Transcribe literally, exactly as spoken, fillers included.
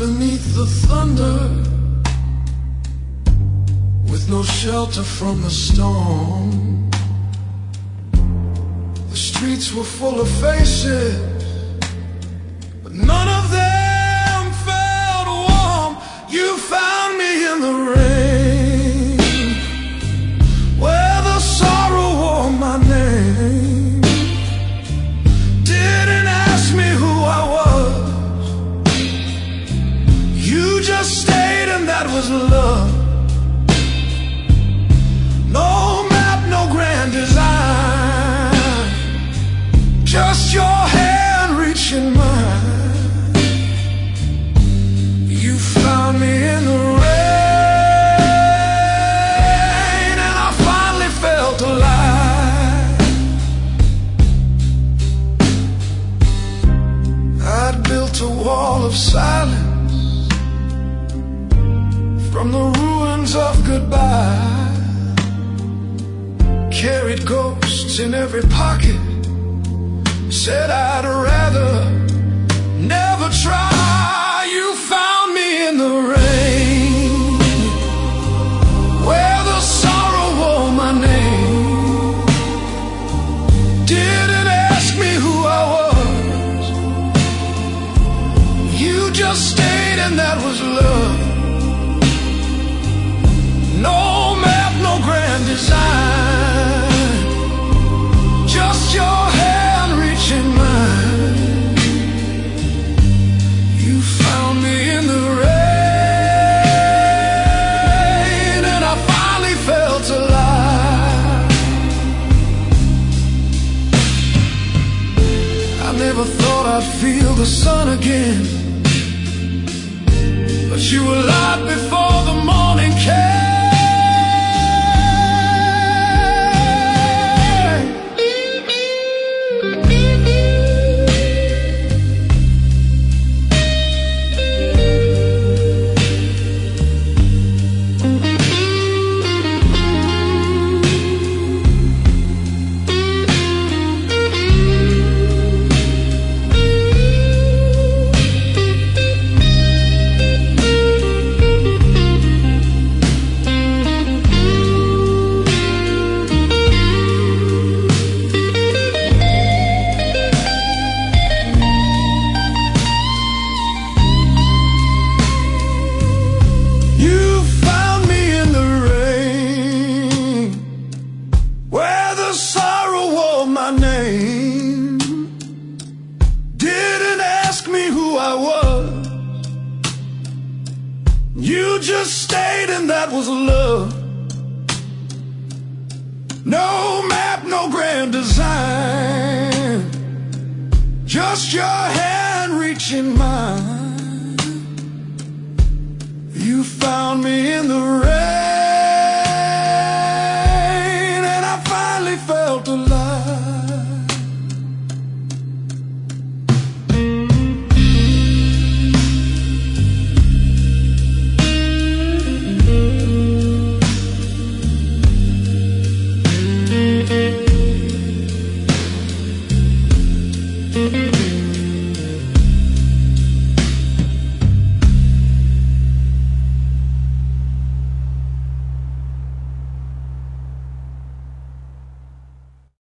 beneath the thunder, with no shelter from the storm. The streets were full of faces, but none of them felt warm. You found me in the rain, where the sorrow wore my name. Didn't ask me who I was, you just stayed and that was love. No map, no grand design, just your hand reaching mine. You found me in the rain, and I finally felt alive. I'd built a wall of silence from the ruins of goodbye. Carried ghosts in every pocket, said I'd rather never try. You found me in the rain, where the sorrow wore my name. Didn't ask me who I was, you just stayed and that was love. No map, no grand design, just your hand reaching mine. You found me in the rain, and I finally felt alive. I never thought I'd feel the sun again, but you were light before the morning came. Name. Didn't ask me who I was, you just stayed and that was love. No map, no grand design, just your hand reaching mine. You found me in the rain, and I finally felt alive. Mm-hmm.